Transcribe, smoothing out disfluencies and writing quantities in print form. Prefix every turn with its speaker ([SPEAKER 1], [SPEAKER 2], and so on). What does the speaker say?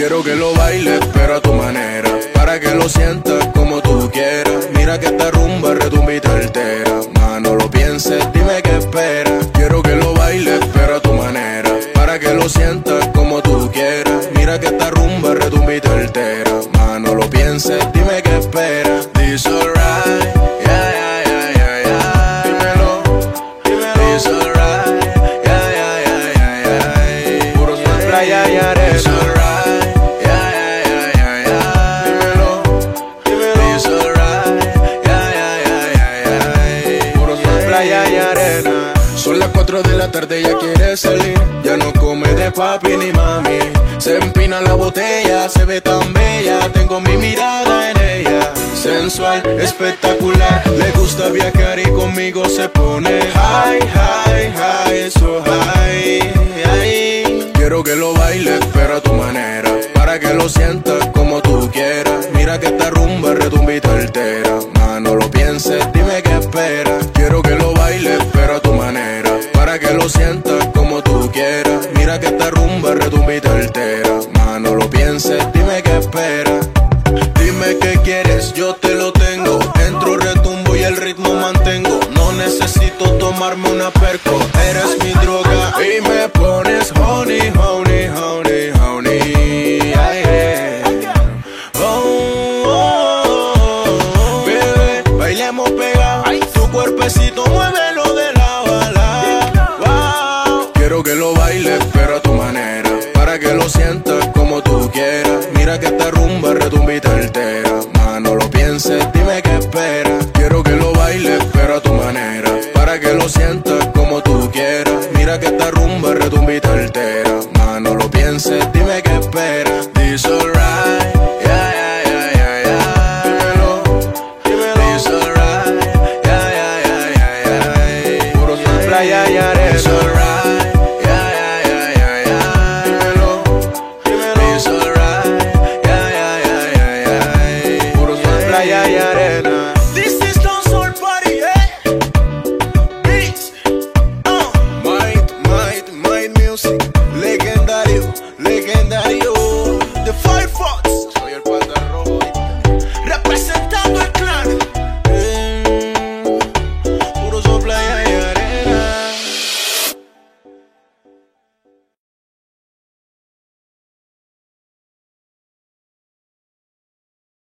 [SPEAKER 1] Quiero que lo bailes pero a tu manera, para que lo sientas como tú quieras. Mira que esta rumba retumba y te altera. Mano, lo pienses, dime qué esperas. Quiero que lo bailes pero a tu manera, para que lo sientas como tú quieras. Mira que esta rumba retumba y te altera. Mano, lo pienses, dime qué esperas. This alright, yeah, yeah, yeah, yeah, yeah. Dímelo, dímelo. This alright, yeah, yeah, yeah, yeah, yeah. Puro sol, playa y arena. This alright, yeah, yeah, yeah, yeah, yeah. Dímelo, dímelo. This alright, yeah, yeah, yeah, yeah, yeah. Puro sol, playa y arena. Son las 4 de la tarde, ya quiere salir. Ya no come de papi ni mami. Se empina la botella, se ve tan bella. Tengo mi mirada en ella. Sensual, espectacular. Le gusta viajar y conmigo se pone high, high, high, so high, high. Quiero que lo bailes pero a tu manera, para que lo sientas como tú quieras. Mira que esta rumba retumba y te altera. Mano, lo pienses, dime qué esperas. Quiero que lo bailes pero a tu manera, para que lo sientas como tú quieras. Mira que esta rumba retumba y te altera. Mano, lo pienses, dime qué esperas. Dime qué quieres, yo te lo tengo. Entro, retumbo y el ritmo mantengo. No necesito tomarme una perco, eres mi droga y me pones honey, honey, honey, honey, yeah. Oh, oh, oh, bebé, bailemos pegados. Tu cuerpecito muévelo de lado a lado. Wow. Quiero que lo bailes pero a tu manera, para que lo sientas como tú quieras. Mira que esta rumba retumba y te